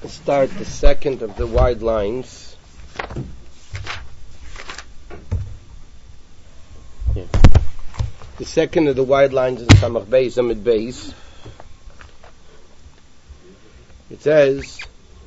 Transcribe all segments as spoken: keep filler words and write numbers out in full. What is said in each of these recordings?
Start the second of the wide lines. Yeah. The second of the wide lines in Samach Beis, Amid Beis. It says,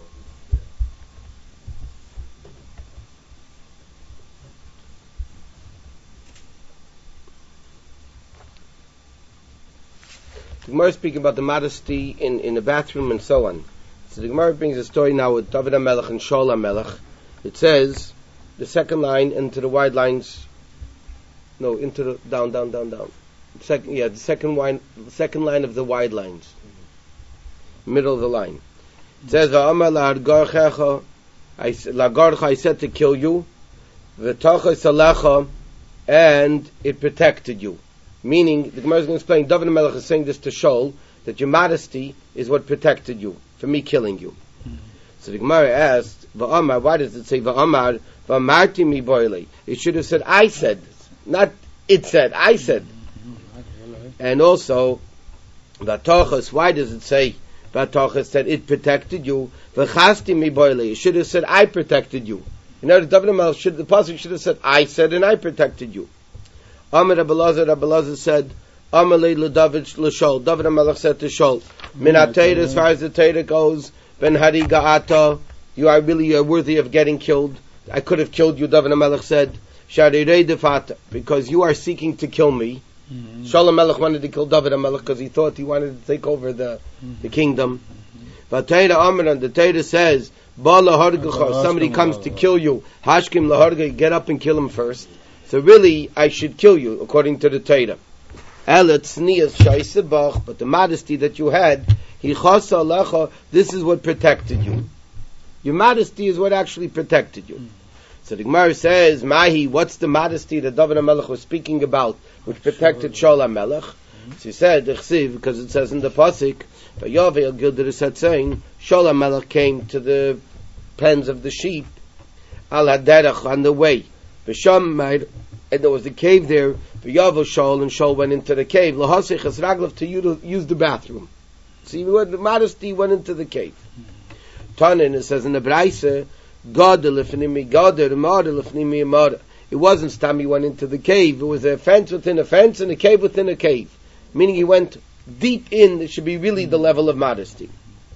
the Gemara is speaking about the modesty in, in the bathroom and so on. So the Gemara brings a story now with David HaMelech and Shaul HaMelech. It says, the second line into the wide lines, no, into the, down, down, down, down. Second, yeah, the second line, the second line of the wide lines. Mm-hmm. Middle of the line. It says, Va'amar la'argarchecha, la'argarcha, I said to kill you, v'tacha salacha, and it protected you. Meaning, the Gemara is going to explain, David HaMelech is saying this to Shaul, that your modesty is what protected you from me killing you. Mm-hmm. So the Gemara asked, Va'amar, why does it say Va'amar, Va'amarti mi boile? It should have said, I said, not it said, I said. Mm-hmm. And also, Va'tochas, why does it say, Va'tochas said, it protected you, V'chasti mi boile? It should have said, I protected you. You know, the David HaMelech should, the pasuk should have said, I said and I protected you. Amar Rabbi Elazar, Rabbi Elazar said, Amalei l'David l'Shol. David HaMelech said to Shol, Min ha'Teira, as far as the Teira goes, Ben hariga ata, you are really uh, worthy of getting killed. I could have killed you, David HaMelech said, Sharirei defata, because you are seeking to kill me. Mm-hmm. Shaul HaMelech wanted to kill David HaMelech because he thought he wanted to take over the, mm-hmm. the kingdom. But Teira Amar, the Teira says, Ba lahargecha, somebody comes to kill you, Hashkim laharge, get up and kill him first. So really, I should kill you, according to the Teira. But the modesty that you had, this is what protected you. Your modesty is what actually protected you. Mm. So the Gemara says, Mahi, what's the modesty that David HaMelech was speaking about, which protected Shaul HaMelech? Mm. So he said, because it says in the pasuk, Vayovel Gilder said saying, Shaul HaMelech came to the pens of the sheep, al haderach, on the way. V'sham, and there was a cave there. V'yavo Shaul, and Shaul went into the cave. Lahasich es raglav, to use the bathroom. See, the modesty went into the cave. Tanin, it says in the Braise, God lefnimi God, Mara lefnimi Mara. It wasn't Stam, he went into the cave. It was a fence within a fence and a cave within a cave. Meaning he went deep in. It should be really the level of modesty.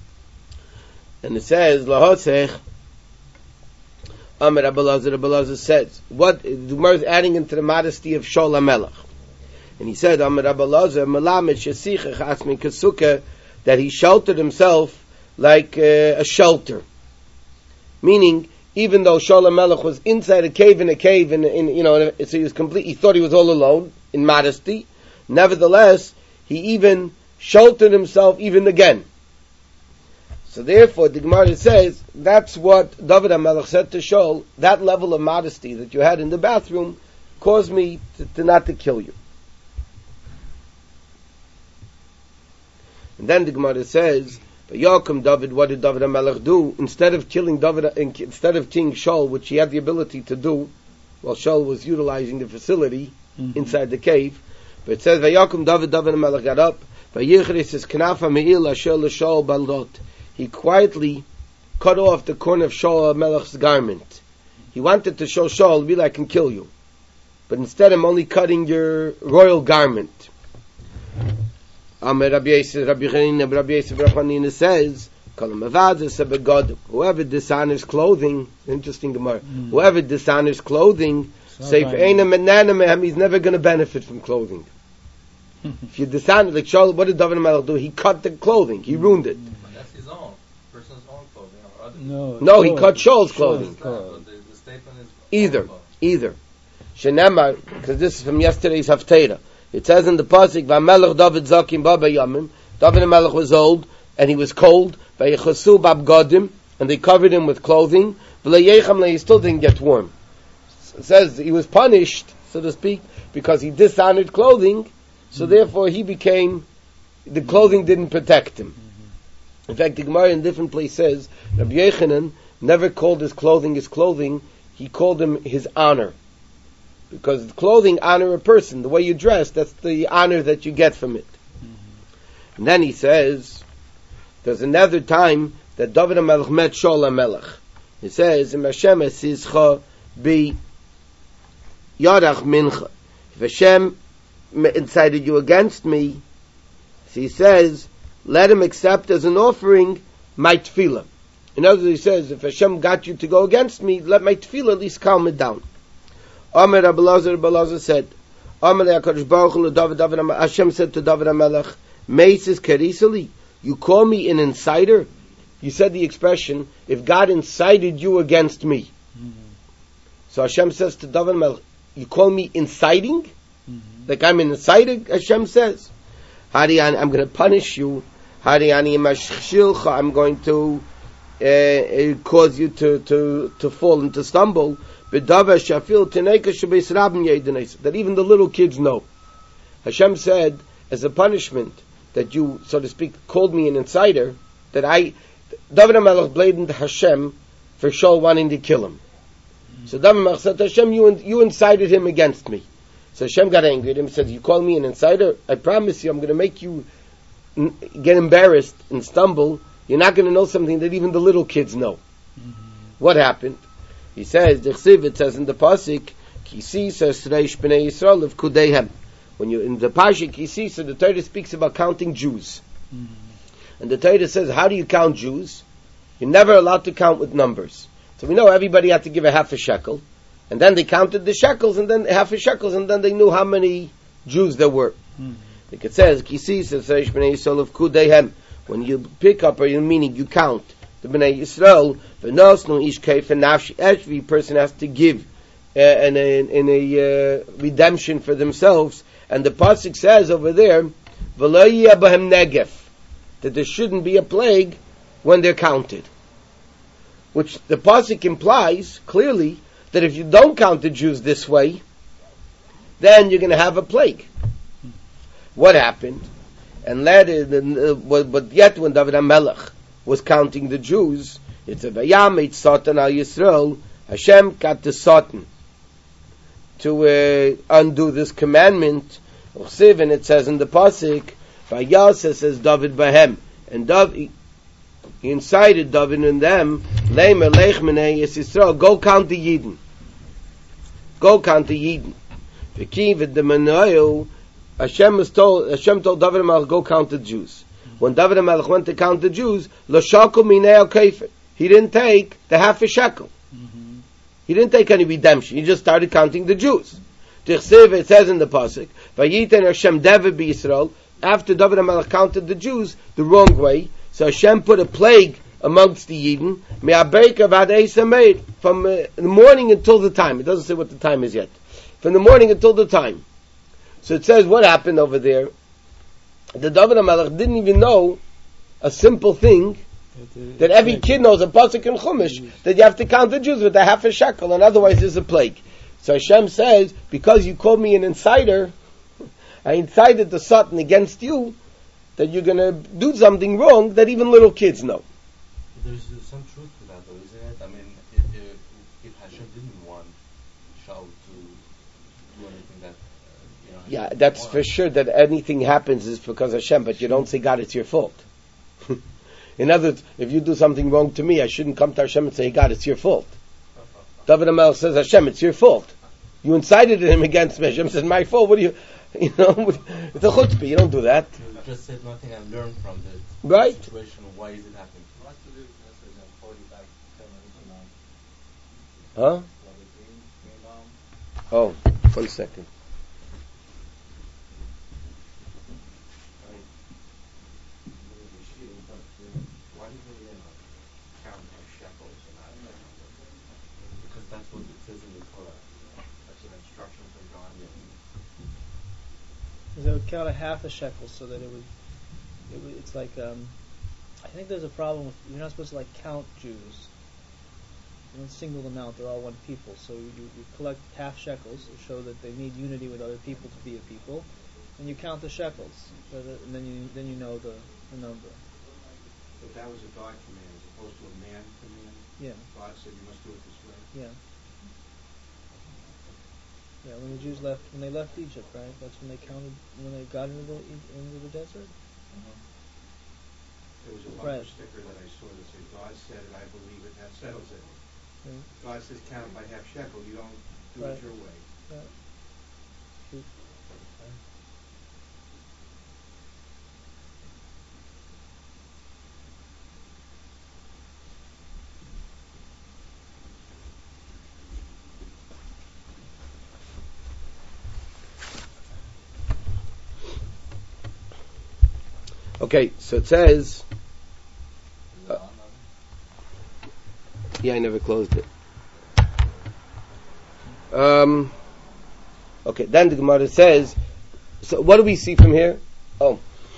And it says, Lahasich, Amar Rabbi Elazar, Rabbi Elazar says, what, the Gemara is adding into the modesty of Shaul HaMelech. And he said, Amar Rabbi Elazar, Melamed shesichach asmin kasukah, that he sheltered himself like uh, a shelter. Meaning, even though Shaul HaMelech was inside a cave in a cave, in, in you know, so he was complete, he thought he was all alone, in modesty, nevertheless, he even sheltered himself even again. So therefore, the Gemara says, that's what David HaMelech said to Shaul, that level of modesty that you had in the bathroom caused me to, to not to kill you. And then the Gemara says, Yaakam David, what did David HaMelech do? Instead of killing David, instead of killing Shaul, which he had the ability to do, while Shaul was utilizing the facility mm-hmm. inside the cave, but it says, Yaakam David, David HaMelech got up, Vayichris knafa me'il asher l'Shaul balot. He quietly cut off the corner of Shaul HaMelech's garment. He wanted to show Shaul, really, I can kill you. But instead, I'm only cutting your royal garment. Amar Rabbi Yosef, Rabbi Chanina, Rabbi Yosef, Rabbi Chanina says, whoever dishonors clothing, interesting Gemara, mm. whoever dishonors clothing, say for he's never going to benefit from clothing. If you dishonor, like Shaul, what did David HaMelech do? He cut the clothing, he ruined it. His own person's own clothing, or other no, no, he cut Shaul's clothing. Shaul's the, the statement is either, either. Shenemar, because this is from yesterday's Haftarah. It says in the pasuk, "V'Melech David Zakim Baba Yamim." David HaMelech was old and he was cold. V'Yechasu Bab Godim, and they covered him with clothing. V'Leyechem, he still didn't get warm. It says he was punished, so to speak, because he dishonored clothing. So mm-hmm. therefore, he became the clothing didn't protect him. In fact, the Gemara in different places says Rabbi Yochanan never called his clothing his clothing; he called him his honor, because clothing honor a person. The way you dress, that's the honor that you get from it. Mm-hmm. And then he says, there's another time that that David HaMelech met Shaul HaMelech. It says, "Im Hashem esizcha bi yarach mincha." If Hashem incited you against me, so he says, let him accept as an offering my tefillah. In other words, he says, if Hashem got you to go against me, let my tefillah at least calm it down. Amar Rabbi Elazar, Rabbi Elazar said, Amar HaKadosh Baruch Hu David, David, Hashem said to David HaMelech, Meises kerisali, you call me an insider? You said the expression, if God incited you against me. Mm-hmm. So Hashem says to David HaMelech, you call me inciting? Mm-hmm. Like I'm an insider, Hashem says. Hariani, I'm going to punish you. Hariani mashchilcha, I'm going to uh, cause you to, to, to fall and to stumble. That even the little kids know. Hashem said, as a punishment, that you, so to speak, called me an insider, that I, David HaMelech blamed Hashem for Shaul wanting to kill him. Mm-hmm. So David HaMelech said to Hashem, you, you incited him against me. So Hashem got angry at him and said, you call me an insider? I promise you, I'm going to make you n- get embarrassed and stumble. You're not going to know something that even the little kids know. Mm-hmm. What happened? He says, it says in the Pasuk, Kisi says, B'nai Yisrael of Kudehem. When you in the Pasuk, Kisi, so the Torah speaks about counting Jews. Mm-hmm. And the Torah says, how do you count Jews? You're never allowed to count with numbers. So we know everybody had to give a half a shekel. And then they counted the shekels, and then half a shekels, and then they knew how many Jews there were. Mm-hmm. Like it says, Kisi says, B'nai Yisrael of Kudehem. When you pick up, or you meaning you count the B'nai Yisrael, v'nosnu ish kei f'nafshi, every person has to give uh, in a, in a uh, redemption for themselves. And the pasuk says over there, v'lo yeh b'hem negef, that there shouldn't be a plague when they're counted. Which the pasuk implies clearly that if you don't count the Jews this way, then you're going to have a plague. What happened? And let it, uh, but yet when David HaMelech was counting the Jews, it's a vayam it's Satan al Yisrael. Hashem got the Satan to uh, undo this commandment. And it says in the pasuk, Vayasa says David Bahem, and David he incited David and them, Leimer Leich Menei Yisrael, go count the Yidden, go count the Yidden. V'kiv v'demenayu. Hashem was told. Hashem told David HaMelech, go count the Jews. When David HaMelech went to count the Jews, lo shakel minei al kefir. He didn't take the half a shekel. Mm-hmm. He didn't take any redemption. He just started counting the Jews. Tichsev, it says in the pasuk, Vayiten Hashem David b'Yisrael. After David HaMelech counted the Jews the wrong way, so Hashem put a plague amongst the Yidden. Me'abeika vad eisa made from uh, the morning until the time. It doesn't say what the time is yet. From the morning until the time. So it says what happened over there. The David HaMelech didn't even know a simple thing that every kid knows, a pasuk in Chumash, that you have to count the Jews with a half a shekel, and otherwise there's a plague. So Hashem says, because you called me an insider, I incited the Satan against you, that you're going to do something wrong that even little kids know. There's, there's some truth to that, though, isn't it? I mean, if, if, if Hashem didn't want Shaul to do anything that, uh, you know, yeah, that's for sure that anything happens is because of Hashem, but you don't say, God, it's your fault. In other words, if you do something wrong to me, I shouldn't come to Hashem and say, God, it's your fault. David HaMelech says, Hashem, it's your fault. You incited him against me. Hashem says, my fault. What do you, you know, it's a chutzpah. You don't do that. You just said nothing I've learned from the right. situation. Why is it happening? Huh? Oh, one second. Because that's what it says in the Torah. That's an instruction from God. Because they would count a half a shekel, so that it would, it would. It's like um, I think there's a problem with you're not supposed to like count Jews. You don't single them out; they're all one people. So you, you collect half shekels to show that they need unity with other people to be a people, and you count the shekels, so that, and then you then you know the, the number. But that was a God command as opposed to a man command. Yeah. God said you must do it this way. Yeah. Yeah, when the Jews left, when they left Egypt, right? That's when they counted, when they got into the into the desert. Uh-huh. There was a bumper Right. sticker that I saw that said, God said it, I believe it, that settles it. Right. God says count by half shekel, you don't do Right. it your way. Right. True. Okay, so it says, uh, yeah, I never closed it. Um, okay, then the Gemara says, so what do we see from here? Oh.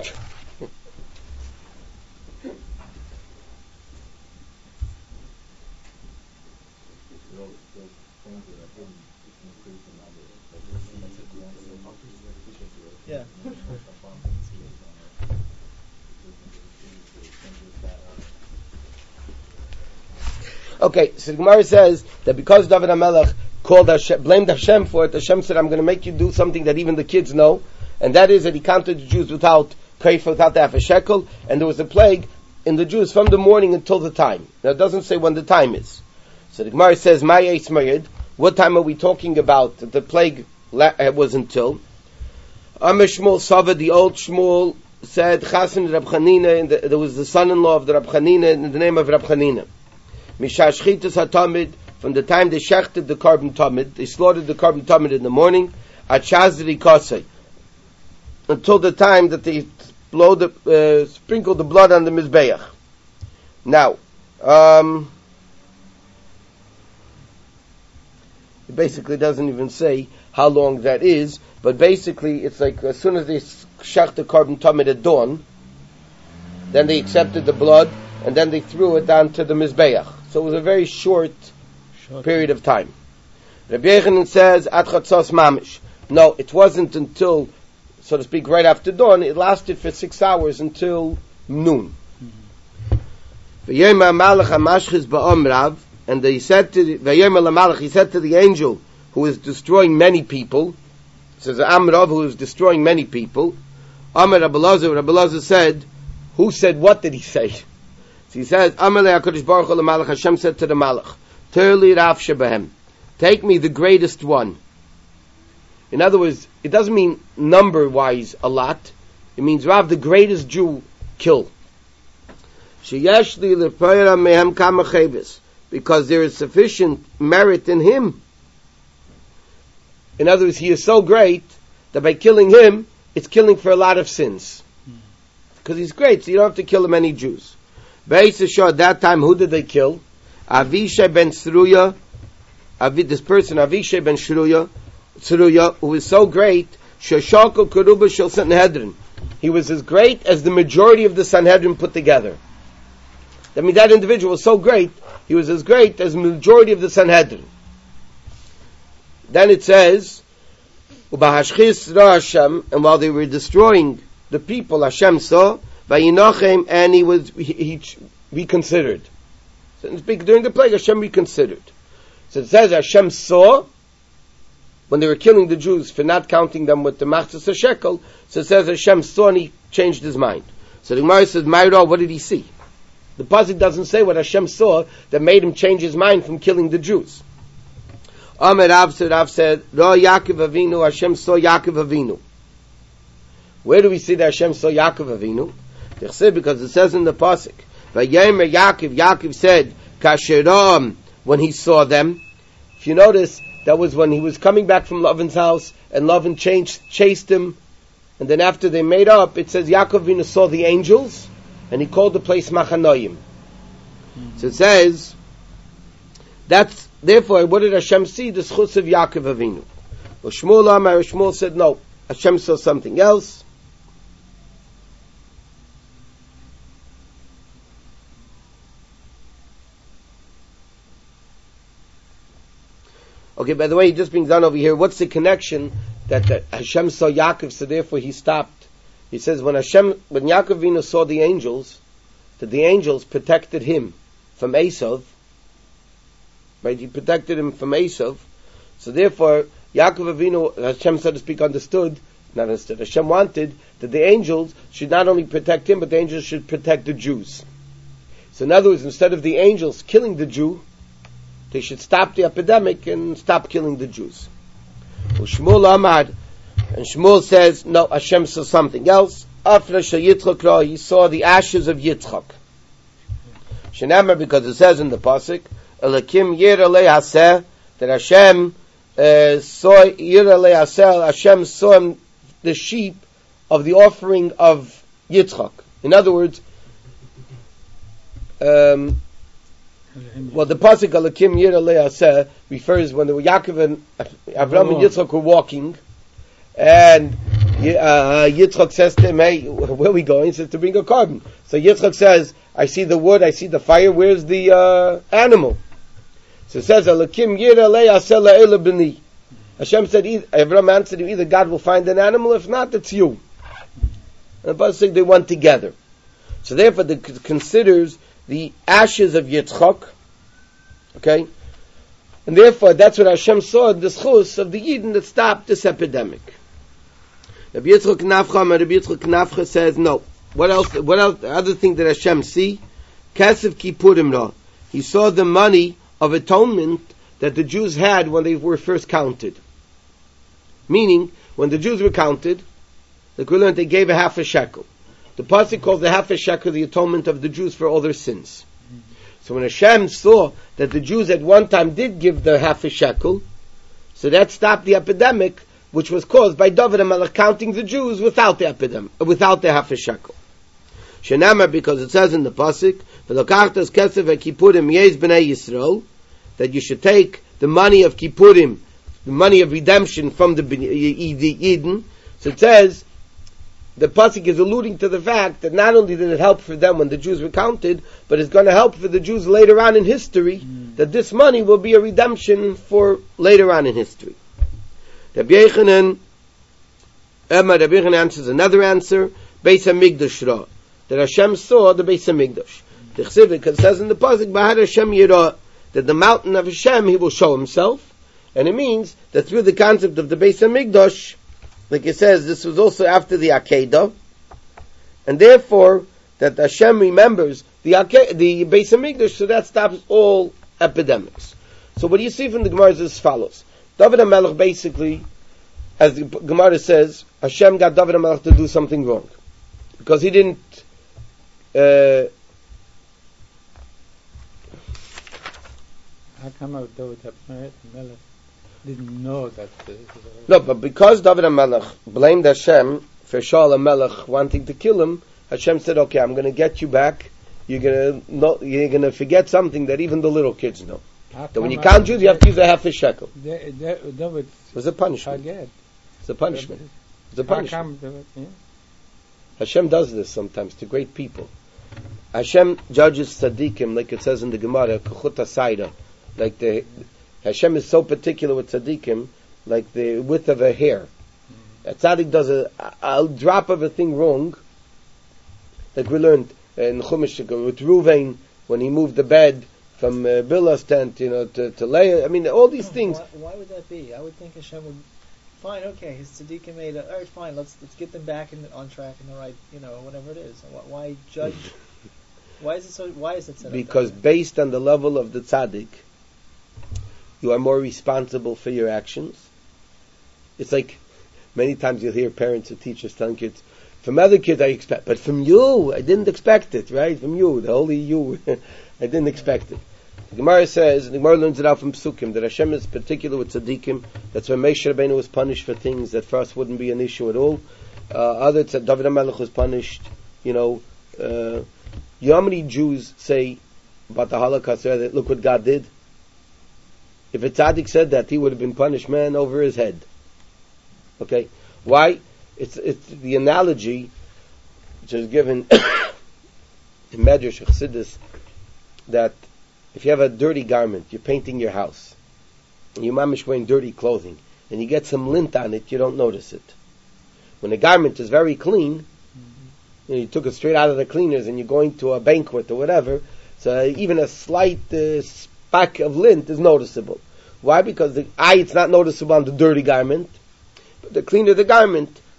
Yeah. Okay, so the Gemara says that because David HaMelech called Hashem, blamed Hashem for it, Hashem said, I'm going to make you do something that even the kids know, and that is that he counted the Jews without kaifa, without the half a shekel, and there was a plague in the Jews from the morning until the time. Now it doesn't say when the time is. So the Gemara says, "My Eitz Mayid." What time are we talking about? The plague was until. Amr Shmuel Sava, the old Shmuel, said, Chasen Rab Chanina, there was the son-in-law of the Rab Chanina in the name of Rab Chanina. Mishash Chitas HaTamid, from the time they shechted the carbon tamid, they slaughtered the carbon tamid in the morning, at Shazri Kasei, until the time that they blow the, uh, sprinkled the blood on the Mizbeach. Now, um, it basically doesn't even say how long that is, but basically it's like as soon as they shech the carbon tamid at dawn, then they accepted the blood, and then they threw it down to the Mizbeach. So it was a very short, short period of time. Rabbi Yechanan says, At Chatzos Mamish. No, it wasn't until, so to speak, right after dawn. It lasted for six hours until noon. Mm-hmm. And he said to the, he said to the angel who was destroying many people, it says Amrav, who was destroying many people, Amar Rabbi Lazar, Rabbi Lazar said, who said, what did he say? He says, Amalei HaKadosh Baruch Hu Malach, Hashem said to the Malach, Turli Rav Shebahem, take me the greatest one. In other words, it doesn't mean number-wise a lot. It means Rav, the greatest Jew, kill. Sheyesh li lepoira mehem kama cheves, because there is sufficient merit in him. In other words, he is so great that by killing him, it's killing for a lot of sins. Because he's great, so you don't have to kill many Jews. Beis Yeshua, at that time, who did they kill? Avishai ben Sruya, Avi, this person, Avishai ben Sruya, Sruya, who was so great, Sheshakol Keruba Shel Sanhedrin. He was as great as the majority of the Sanhedrin put together. I mean, that individual was so great, he was as great as the majority of the Sanhedrin. Then it says, Ubahashchis Ra Hashem, and while they were destroying the people, Hashem saw, Vayinochem, and he was he, he reconsidered. So during the plague, Hashem reconsidered. So it says Hashem saw when they were killing the Jews for not counting them with the machzas shekel. So it says Hashem saw and he changed his mind. So the Gemara says, Mayra, what did he see? The pasuk doesn't say what Hashem saw that made him change his mind from killing the Jews. Amar Rav said, Rav said, Ra Yaakov Avinu, Hashem saw Yaakov Avinu. Where do we see that Hashem saw Yaakov Avinu? Because it says in the pasuk, Vayemer Yaakov, Yaakov said, Kasheram, when he saw them. If you notice, that was when he was coming back from Lavan's house, and Lavan changed, chased him, and then after they made up, it says Yaakov Avinu saw the angels, and he called the place Machanoim. Mm-hmm. So it says, that's, therefore, what did Hashem see? The schus of Yaakov Avinu. Well, Shmuel Amar, Shmuel said, no, Hashem saw something else. Okay, by the way, he just brings down over here, what's the connection that, that Hashem saw Yaakov, so therefore he stopped? He says when Hashem, when Yaakov Avinu saw the angels, that the angels protected him from Esav, right? He protected him from Esav, so therefore Yaakov Avinu, Hashem, so to speak, understood Not understood. Hashem wanted that the angels should not only protect him, but the angels should protect the Jews. So in other words, instead of the angels killing the Jew, they should stop the epidemic and stop killing the Jews. Shmuel Amad, and Shmuel says, no, Hashem saw something else. After Yitzchak, he saw the ashes of Yitzchak. Shenamar, because it says in the pasuk, Elakim Yir Alei Haseh, that Hashem uh, saw Yir Alei Haseh, Hashem saw him, the sheep of the offering of Yitzchak. In other words, um, well, the pasuk Elakim Yir Alei Haseh refers when the Yaakov and Avraham and Yitzchak were walking, and uh, Yitzchak says to him, "Hey, where are we going?" He says, "To bring a carbon." So Yitzchak says, "I see the wood, I see the fire. Where's the uh, animal?" So it says, "Elakim Yir Alei Haseh La'ela B'ni." Hashem said, Avraham answered him, either God will find an animal, if not, it's you. And the pasuk they went together. So therefore, it considers the ashes of Yitzchak, okay, and therefore that's what Hashem saw, the schus of the Yidden that stopped this epidemic. Rabbi Yitzchak Nafcha, Rabbi Yitzchak Nafcha says no. What else? What else? The other thing that Hashem see, Kesef Kippurim Ra. He saw the money of atonement that the Jews had when they were first counted. Meaning, when the Jews were counted, the we learned they gave a half a shekel. The pasuk calls the half a shekel the atonement of the Jews for all their sins. So when Hashem saw that the Jews at one time did give the half a shekel, so that stopped the epidemic, which was caused by David HaMelech counting the Jews without the epidemic, without the half a shekel. Shenamar, because it says in the pasuk, "V'lokachtas kesef v'kippurim yez b'nei Yisrael," that you should take the money of kippurim, the money of redemption from the Eden. So it says, the pasuk is alluding to the fact that not only did it help for them when the Jews were counted, but it's going to help for the Jews later on in history, mm. that this money will be a redemption for later on in history. Rabbi Yechanan, Emma, Rabbi Yechanan answers another answer, Beis HaMikdash Ra, that Hashem saw the Beis HaMikdash. The Chsivik, it says in the pasuk, Bahar Hashem Yirah, that the mountain of Hashem, He will show Himself, and it means that through the concept of the Beis HaMikdash, like it says, this was also after the Akedah, and therefore, that Hashem remembers the Ake- the Beis HaMikdash, so that stops all epidemics. So what do you see from the Gemara is as follows. David HaMelech basically, as the Gemara says, Hashem got David HaMelech to do something wrong. Because he didn't, uh, how come David HaMelech didn't know that? Uh, no, but because David HaMelech blamed Hashem for Shaul HaMelech wanting to kill him, Hashem said, okay, I'm going to get you back. You're going to know, you're going to forget something that even the little kids know. That when you count Jews, you have to use a half a shekel. David, David it was a punishment. Forget. It's a punishment. It's a How punishment. come David, yeah? Hashem does this sometimes to great people. Hashem judges tzaddikim, like it says in the Gemara, kachut asayda. Like the Hashem is so particular with tzaddikim, like the width of a hair. A tzaddik does a, a drop of a thing wrong, like we learned in Chumash with Ruvain when he moved the bed from uh, Bilhah's tent, you know, to, to Leah. I mean, all these things. Why, why would that be? I would think Hashem would. Fine, okay, his tzaddikim made a. All right, fine. Let's let's get them back in the, on track in the right, you know, whatever it is. Why, why judge? Why is it so? Why is it set up Because that way? based on the level of the tzaddik, you are more responsible for your actions. It's like many times you'll hear parents or teachers telling kids, "From other kids I expect, but from you I didn't expect it." Right? From you, the holy you, I didn't expect it. The Gemara says, the Gemara learns it out from Psukim, that Hashem is particular with tzaddikim. That's when Moshe Rabbeinu was punished for things that for us wouldn't be an issue at all. Uh, others, that David HaMelech was punished. You know, uh, you know how many Jews say about the Holocaust that look what God did? If a tzaddik said that, he would have been punished, man, over his head. Okay, why? It's it's the analogy which is given in Medrash Chassidus that if you have a dirty garment, you're painting your house, and your mamish wearing dirty clothing, and you get some lint on it, you don't notice it. When a garment is very clean, mm-hmm. you know, you took it straight out of the cleaners, and you're going to a banquet or whatever, so even a slight uh, speck of lint is noticeable. Why? Because the eye, it's not noticeable on the dirty garment, but the cleaner the garment,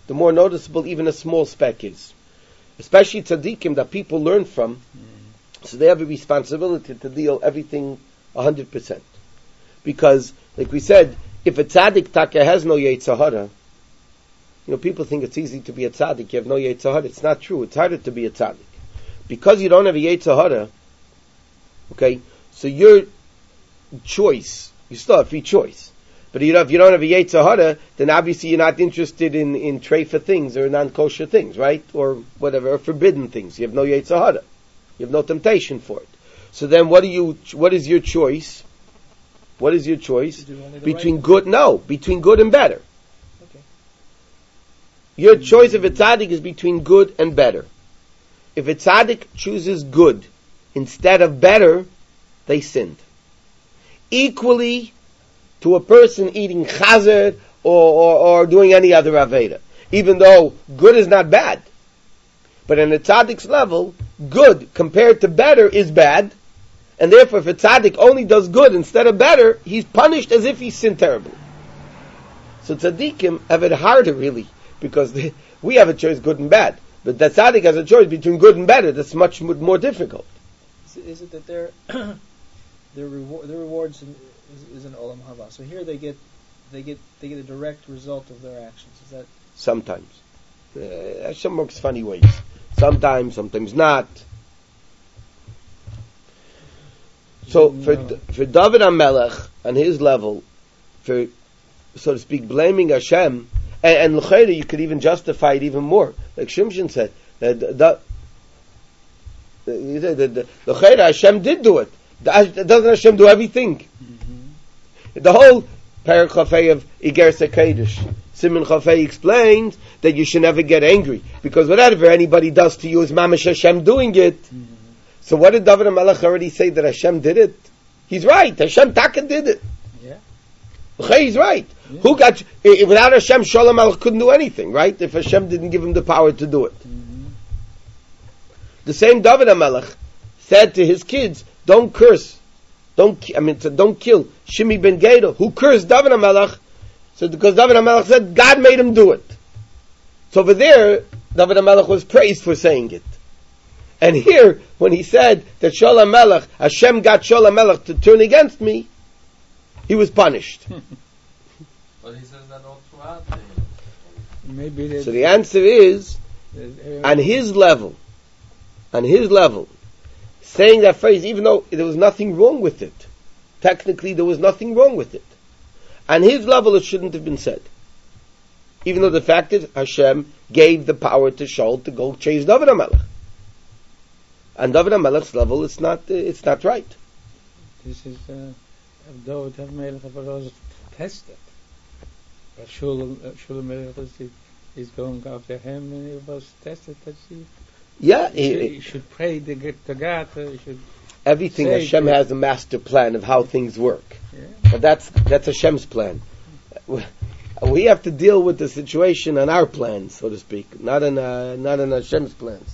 the more noticeable even a small speck is. Especially tzaddikim that people learn from, mm. so they have a responsibility to deal everything one hundred percent. Because, like we said, if a tzaddik taka has no Yetzer Hara, you know, people think it's easy to be a tzaddik, you have no Yetzer Hara. It's not true. It's harder to be a tzaddik. Because you don't have a Yetzer Hara, okay, so your choice, you still have free choice. But you know, if you don't have a Yetzer Hara, then obviously you're not interested in, in treifa things or non-kosher things, right? Or whatever, or forbidden things. You have no Yetzer Hara. You have no temptation for it. So then what do you, what is your choice? What is your choice? Between right good, no, between good and better. Okay. Your choice of a tzaddik is between good and better. If a tzaddik chooses good instead of better, they sinned. Equally to a person eating chazard or, or, or doing any other aveda. Even though good is not bad. But in a tzaddik's level, good compared to better is bad. And therefore if a tzaddik only does good instead of better, he's punished as if he sinned terribly. So tzaddikim have it harder really, because they, we have a choice good and bad. But the tzaddik has a choice between good and better that's much more difficult. Is it, is it that their their reward their rewards in, is, is in olam haba? So here they get they get they get a direct result of their actions. Is that sometimes? Uh, Hashem works funny ways. Sometimes, sometimes not. So for for David HaMelech on his level, for so to speak, blaming Hashem, and, and l'chayda you could even justify it even more. Like Shimshon said, that the, the, the, the, l'chayda Hashem did do it. Doesn't Hashem do everything? Mm-hmm. The whole Perek Chafei of Igeres HaKodesh, Simon Chafei explains that you should never get angry, because whatever anybody does to you is mamash Hashem doing it. Mm-hmm. So what did David HaMelech already say that Hashem did it? He's right. Hashem Taka did it. Yeah. Okay, he's right. Yeah. Who got without Hashem? Shalom Melech couldn't do anything, right? If Hashem didn't give him the power to do it. Mm-hmm. The same David HaMelech said to his kids, "Don't curse, don't I mean, don't kill Shimi ben Geda, who cursed David HaMelech." So because David HaMelech said God made him do it. So over there, David HaMelech was praised for saying it. And here, when he said that Shalom Melech, Hashem got Shalom Melech to turn against me, he was punished. But he says that all throughout. Maybe so the answer is, on his level, on his level, saying that phrase, even though there was nothing wrong with it, technically there was nothing wrong with it. On his level, it shouldn't have been said. Even though the fact is, Hashem gave the power to Shaul to go chase David HaMelech. On David HaMelech's level, it's not, uh, it's not right. This is, uh, David HaMelech was tested. But Shul HaMelech is, is going after him, and he was tested that he, yeah, he, he, he should pray to get to God. He should everything Hashem has a master plan of how things work. Yeah. But that's, that's Hashem's plan. We have to deal with the situation on our plan, so to speak, not in, uh, not in Hashem's plans.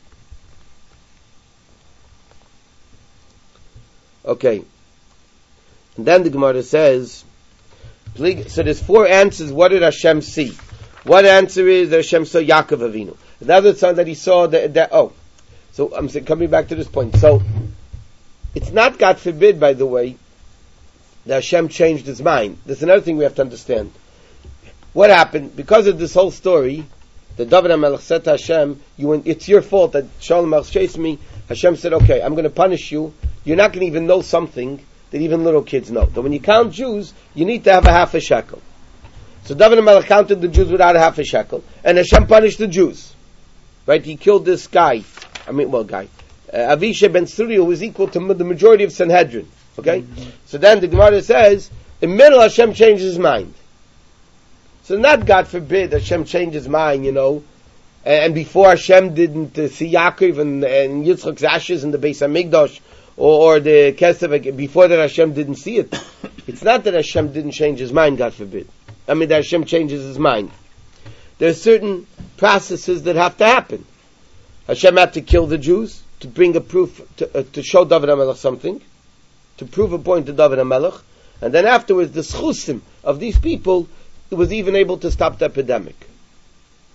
Okay. And then the Gemara says, so there's four answers. What did Hashem see? One answer is that Hashem saw Yaakov Avinu. Another son that he saw that, that oh. So I'm saying, coming back to this point. So, it's not, God forbid, by the way, that Hashem changed his mind. There's another thing we have to understand. What happened? Because of this whole story, the David HaMelech said to Hashem, you, it's your fault that Shaul HaMelech chased me. Hashem said, okay, I'm going to punish you. You're not going to even know something that even little kids know. That when you count Jews, you need to have a half a shekel. So David HaMelech counted the Jews without a half a shekel, and Hashem punished the Jews. Right? He killed this guy. I mean, well, guy. Uh, Avishai ben Suri, who was equal to the majority of Sanhedrin. Okay? Mm-hmm. So then the Gemara says, in the middle, Hashem changed his mind. So not, God forbid, Hashem changed his mind, you know, and, and before Hashem didn't uh, see Yaakov and, and Yitzchak's ashes in the Beis HaMikdash, or, or the Kesef, before that Hashem didn't see it. It's not that Hashem didn't change his mind, God forbid. I mean that Hashem changes his mind. There are certain processes that have to happen. Hashem had to kill the Jews to bring a proof, to, uh, to show David HaMelech something, to prove a point to David HaMelech, and then afterwards the schusim of these people was even able to stop the epidemic.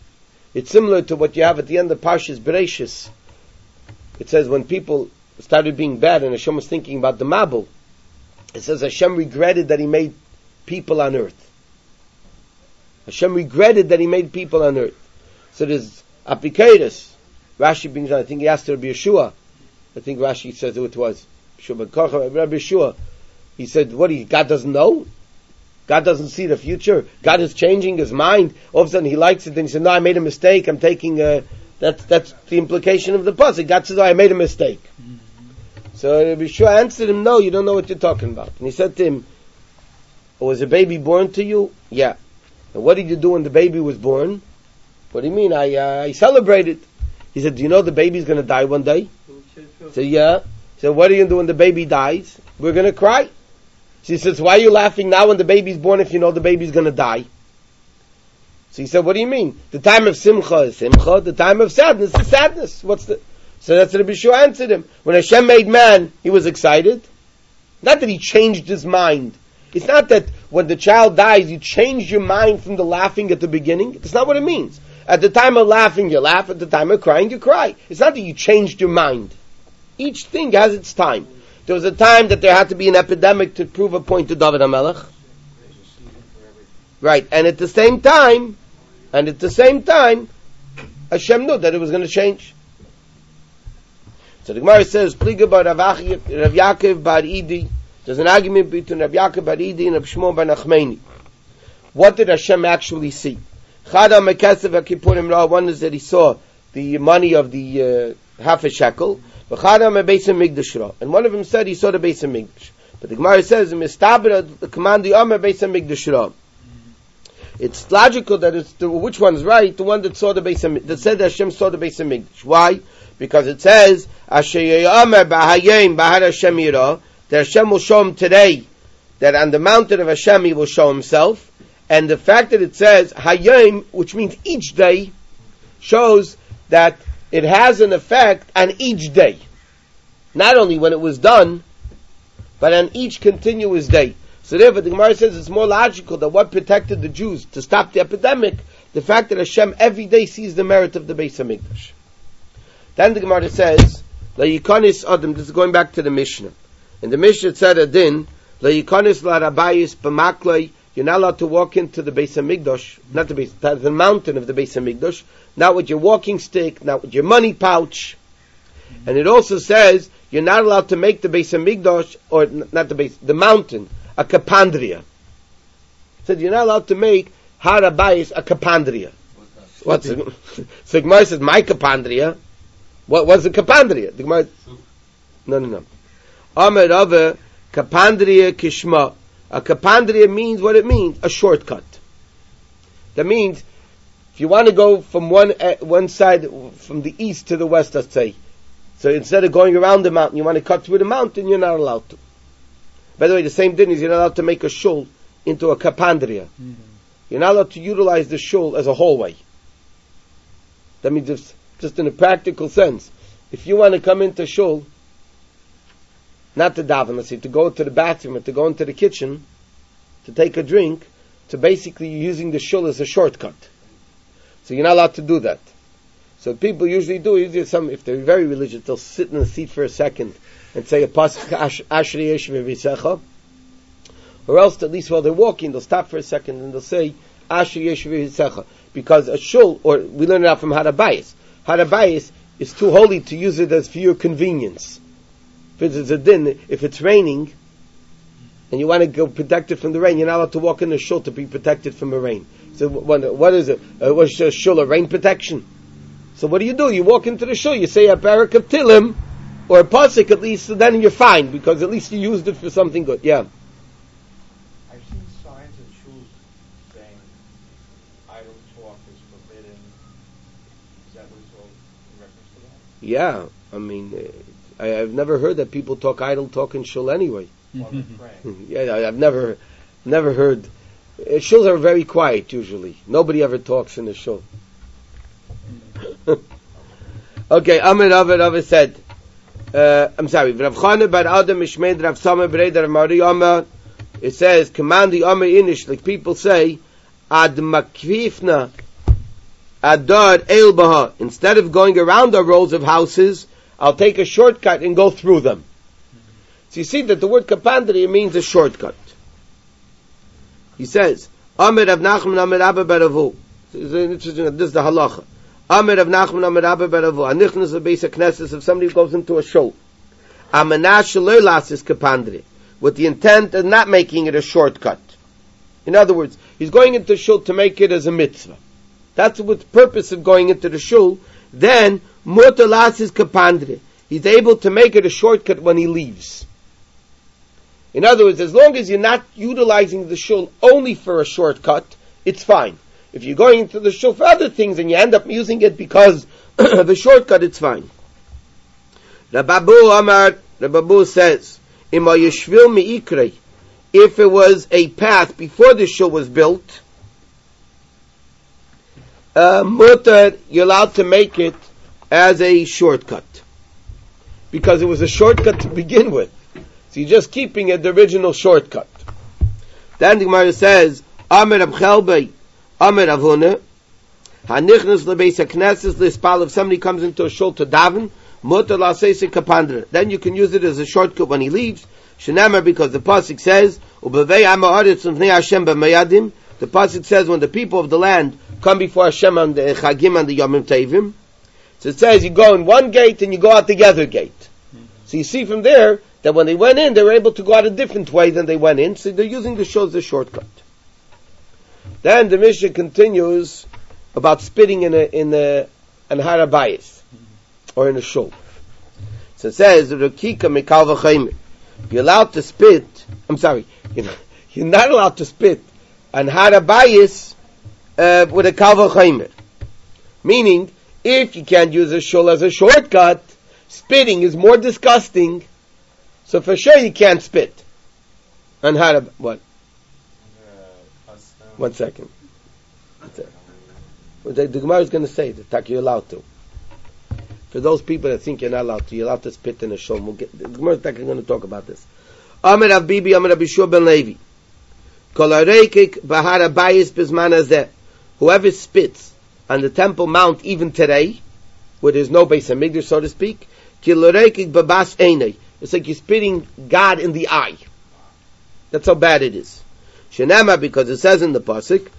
It's similar to what you have at the end of Parshas Bereishis. It says when people started being bad and Hashem was thinking about the Mabul, it says Hashem regretted that He made people on earth. Hashem regretted that He made people on earth. So there's Apikaitis. Rashi brings on, I think he asked Rabbi Yeshua. I think Rashi says who it was. Rabbi Yeshua. He said, what, he, God doesn't know? God doesn't see the future? God is changing His mind? All of a sudden He likes it, then He said, no, I made a mistake, I'm taking a... That's, that's the implication of the pasuk. God says, oh, I made a mistake. Mm-hmm. So Rabbi Yeshua answered him, no, you don't know what you're talking about. And he said to him, oh, was a baby born to you? Yeah. And what did you do when the baby was born? What do you mean? I, uh, I celebrated. He said, do you know the baby's going to die one day? He said, yeah. He said, what are you going to do when the baby dies? We're going to cry. She says, why are you laughing now when the baby's born if you know the baby's going to die? So he said, what do you mean? The time of simcha is simcha, the time of sadness is sadness. What's the... So that's what Rabbi Yeshua answered him. When Hashem made man, He was excited. Not that He changed His mind. It's not that when the child dies, you change your mind from the laughing at the beginning. That's not what it means. At the time of laughing, you laugh. At the time of crying, you cry. It's not that you changed your mind. Each thing has its time. There was a time that there had to be an epidemic to prove a point to David HaMelech. Right. And at the same time, and at the same time, Hashem knew that it was going to change. So the Gemara says, Pliga bar Rav Yaakov bar Idi. There's an argument between Rav Yaakov bar Idi and Rav Shmuel bar Nachmani. What did Hashem actually see? Chada mekesev hakipurim ra. One is that He saw the money of the uh, half a shekel. V'chada me beis hamikdash ra. And one of them said he saw the beis hamikdash. But the Gemara says, Mistabra the command the Omer beis hamikdash ra. It's logical that it's the, which one's right? The one that saw the beis hamikdash, that said that Hashem saw the beis hamikdash. Why? Because it says, Asher Yomer b'hayim b'har Hashem yira, that Hashem will show Him today, that on the mountain of Hashem He will show Himself. And the fact that it says Hayim, which means each day, shows that it has an effect on each day. Not only when it was done, but on each continuous day. So therefore the Gemara says it's more logical that what protected the Jews to stop the epidemic, the fact that Hashem every day sees the merit of the Beis HaMikdash. Then the Gemara says, La'yikonis Adam, this is going back to the Mishnah. In the Mishnah it said Adin, La'yikonis la'rabayis b'maklei, you're not allowed to walk into the Beis HaMikdash, not the Beis, the mountain of the Beis HaMikdash, not with your walking stick, not with your money pouch. And it also says you're not allowed to make the Beis HaMikdash, or not the Beis, the mountain, a kapandria. It said you're not allowed to make Har HaBayis a kapandria. What's it? So the Gemara says, my kapandria? What was the kapandria? The Gemara, no, no, no. Amar Rava, kapandria kishma. A kapandria means what it means, a shortcut. That means, if you want to go from one uh, one side, from the east to the west, let's say, so instead of going around the mountain, you want to cut through the mountain, you're not allowed to. By the way, the same thing is you're not allowed to make a shul into a kapandria. Mm-hmm. You're not allowed to utilize the shul as a hallway. That means, if, just in a practical sense, if you want to come into shul, not to daven, let's say, to go to the bathroom or to go into the kitchen, to take a drink, to basically using the shul as a shortcut. So you're not allowed to do that. So people usually do, usually some, if they're very religious, they'll sit in the seat for a second and say a pasuk, Ashri Yesh V'Visecha, or else at least while they're walking, they'll stop for a second and they'll say Ashri Yesh V'Visecha, because a shul, or we learn it out from Har HaBayis. Har HaBayis is too holy to use it as for your convenience. If it's a din, if it's raining, and you want to go protected from the rain, you're not allowed to walk in the shul to be protected from the rain. So what, what is it? Uh, what's a shul, a rain protection? So what do you do? You walk into the shul, you say a parak of Tilim, or a pasuk at least, so then you're fine, because at least you used it for something good. Yeah. I've seen signs in shuls saying idle talk is forbidden. Is that what's all in reference to that? Yeah, I mean, uh, I, I've never heard that people talk idle talk in shul anyway. Yeah, I, I've never, never heard. Uh, shuls are very quiet usually. Nobody ever talks in a shul. Okay, Amir Rava Rava said, uh, I'm sorry, Rav Chana bar Adam Ishmed Rav Sama Breder Rav Mari Yama. It says, command the Amir Inish, like people say, Ad Makvifna Adar El Baha. Instead of going around the rows of houses, I'll take a shortcut and go through them. So you see that the word kapandria means a shortcut. He says, Amir Rav Nachman Amir Abba Beravu. This is the halacha. Amir Rav Nachman Amir Abba Beravu. Anichnas the basic knesses if somebody goes into a shul. Amanash Loilas is kapandria, with the intent of not making it a shortcut. In other words, he's going into shul to make it as a mitzvah. That's what the purpose of going into the shul. Then, mutalas is kapandria. He's able to make it a shortcut when he leaves. In other words, as long as you're not utilizing the shul only for a shortcut, it's fine. If you're going into the shul for other things and you end up using it because of the shortcut, it's fine. Rababu Amar, Rababu says, Ima yeshvil mi'ikrei, if it was a path before the shul was built, uh, mutar, you're allowed to make it as a shortcut. Because it was a shortcut to begin with. So you're just keeping it the original shortcut. Then the Gemara says, Amir Abchelbei, Amir Avuna, Hanichnas lebeis haknesses lispal. If somebody comes into a shul to daven, mutar la'seisik kapandra. Then you can use it as a shortcut when he leaves. Shenamar, because the pasuk says, Ubevei ha'aretz l'fnei Hashem b'mayadim. The pasuk says when the people of the land come before Hashem on the Chagim and the Yomim Tevim. So it says you go in one gate and you go out the other gate. Mm-hmm. So you see from there that when they went in, they were able to go out a different way than they went in. So they're using the shul as a shortcut. Then the Mishnah continues about spitting in a in a an harabayis or in a shul. So it says Rekika mikal v'chaymer. You're allowed to spit. I'm sorry, you're not, you're not allowed to spit an harabayis uh, with a kal v'chaymer. Meaning, if you can't use a shul as a shortcut, spitting is more disgusting. So for sure you can't spit. And harab what? One second. The, the Gemara is going to say that you're allowed to. For those people that think you're not allowed to, you're allowed to spit in a shul. We'll get, the Gemara is going to talk about this. Amir Rav Bibi, Amir Rabbi Shua ben Levi. Kol hareikik bahar habayis bizman hazeh. Whoever spits on the Temple Mount even today, where there's no Beis HaMikdash, so to speak, kil hareikik babas einei. It's like you're spitting God in the eye. That's how bad it is. Shenema, because it says in the pasuk,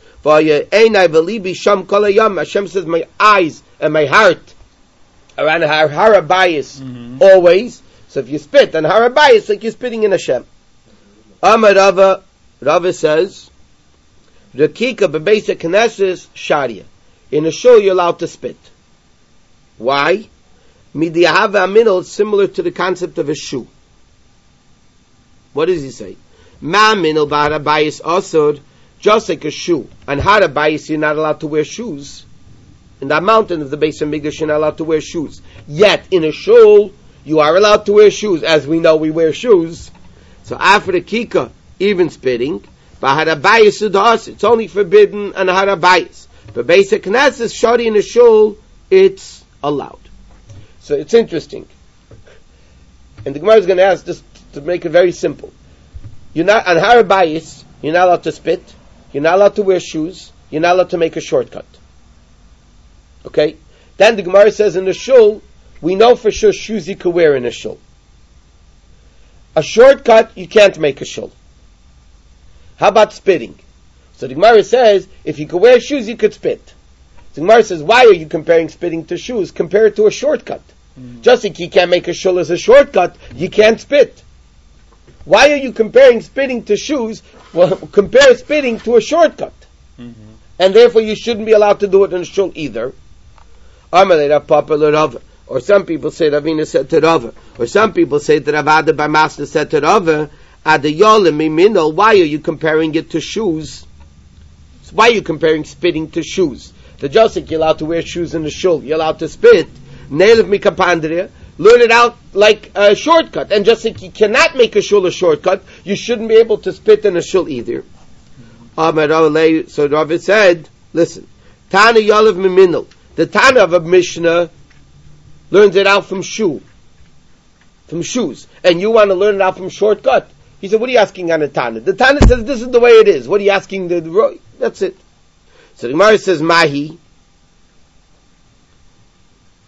Hashem says, my eyes and my heart are on har harabayis mm-hmm. always. So if you spit on harabayis, it's like you're spitting in Hashem. Amar Rava, Rava says, Rekika bebeisa knesses sharia. In a shul you're allowed to spit. Why? Midiyahava aminol, similar to the concept of a shoe. What does he say? Ma minol ba'harabayis asur, just like a shoe. And harabayis, you're not allowed to wear shoes. In that mountain of the Beis HaMikdash, you're not allowed to wear shoes. Yet, in a shul, you are allowed to wear shoes. As we know, we wear shoes. So after the kika, even spitting, ba'harabayis udas, it's only forbidden on harabayis. But basic knesses, shari in a shul, it's allowed. So it's interesting. And the Gemara is going to ask just to make it very simple. You're not, on harabayis, you're not allowed to spit, you're not allowed to wear shoes, you're not allowed to make a shortcut. Okay? Then the Gemara says in the shul, we know for sure shoes you could wear in a shul. A shortcut, you can't make a shul. How about spitting? So the Gemara says, if you could wear shoes, you could spit. The Gemara says, why are you comparing spitting to shoes? Compare it to a shortcut. Mm. Just like you can't make a shul as a shortcut, you can't spit. Why are you comparing spitting to shoes? Well, compare spitting to a shortcut. Mm-hmm. And therefore you shouldn't be allowed to do it in a shul either. Or some people say Ravina said to Rava. Or some people say that Ravada by Master said to Rava, why are you comparing it to shoes? Why are you comparing spitting to shoes? The just like you're allowed to wear shoes in the shul, you're allowed to spit. Nail of mikapandria, learn it out like a shortcut. And just like you cannot make a shul a shortcut, you shouldn't be able to spit in a shul either. Mm-hmm. So Rav said, listen, Tana Yalav Miminal, the Tana of a Mishnah learns it out from shoe, from shoes. And you want to learn it out from shortcut. He said, what are you asking on the Tana? The Tana says this is the way it is. What are you asking? The, the That's it. So the Gemara says, Mahi,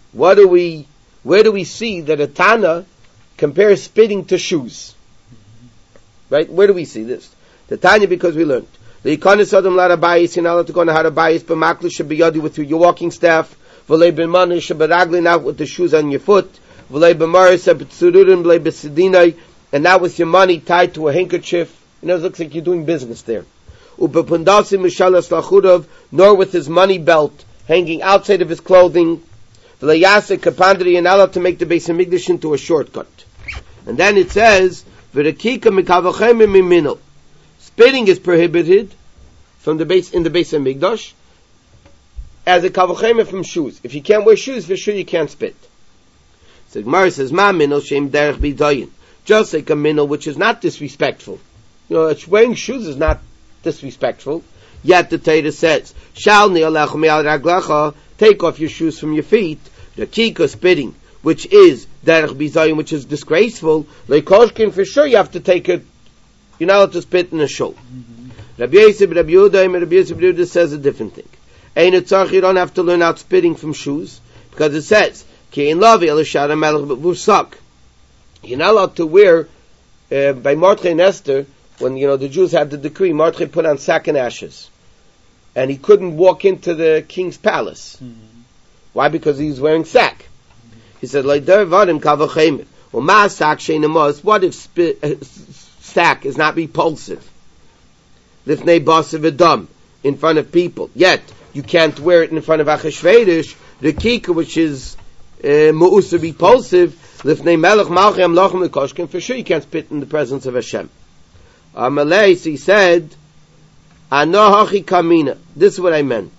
what do we, where do we see that a Tana compares spitting to shoes? Right? Where do we see this? The Tanya, because we learned. The Ikonis Adam Lara Bayis, you're not allowed to go on how to Bayis, but Maklu Shabiyadi with your walking staff, V'lei B'manu Shabaragli, not with the shoes on your foot, V'lei B'maris, B'tsururin, V'lei B'sidinai, and not with your money tied to a handkerchief. You know, it looks like you're doing business there. U'b'pundasi Mishalas Lachudov, nor with his money belt hanging outside of his clothing. V'lei Yasek Kapandri, you're not allowed to make the Beis HaMikdash into a shortcut. And then it says, V'rekika Mikavachem Mimino. Spitting is prohibited from the base in the Beis HaMikdash as a kavachema from shoes. If you can't wear shoes, for sure you can't spit. So Gemara says, "Ma minol shem derech bidayin." Just like a minol which is not disrespectful. You know, it's wearing shoes is not disrespectful. Yet the Torah says, "Shal ni'alecha me'al raglecha." Take off your shoes from your feet. The kika spitting, which is derech bidayin, which is disgraceful. Like koshkin, for sure you have to take it. You're not allowed to spit in a shul. Mm-hmm. Rabbi Yosef, Rabbi Yehuda, Rabbi Yosef, Rabbi Yehuda says a different thing. Ein etzach, you don't have to learn out spitting from shoes, because it says, Ki ein lavi elishad melech b'vusak. You're not allowed to wear, uh, by Mordechai and Esther, when, you know, the Jews had the decree, Mordechai put on sack and ashes. And he couldn't walk into the king's palace. Mm-hmm. Why? Because he was wearing sack. Mm-hmm. He said, Leider vadim kavachemer. Well, ma sack shein amos. What if spit, uh, sack is not repulsive? Lifnei basiv adam, in front of people. Yet, you can't wear it in front of Achashverosh, the kika, which is mu'usa uh, repulsive. Lifnei melech malchei amlochem lekoshkin, for sure you can't spit in the presence of Hashem. Amalei, so he said, Anohachi kamina. This is what I meant.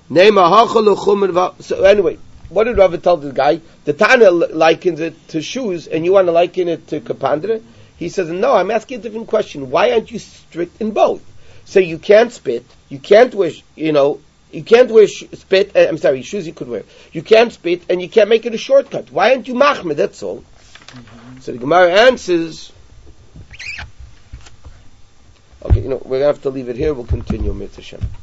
So anyway, what did Rava tell the guy? The Tana likens it to shoes, and you want to liken it to kapandra? He says, no, I'm asking a different question. Why aren't you strict in both? So you can't spit, you can't wear, you know, you can't wear sh- spit, uh, I'm sorry, shoes you could wear. You can't spit, and you can't make it a shortcut. Why aren't you machmed? That's all. Mm-hmm. So the Gemara answers, okay, you know, we're going to have to leave it here. We'll continue, Mitzvah Shem.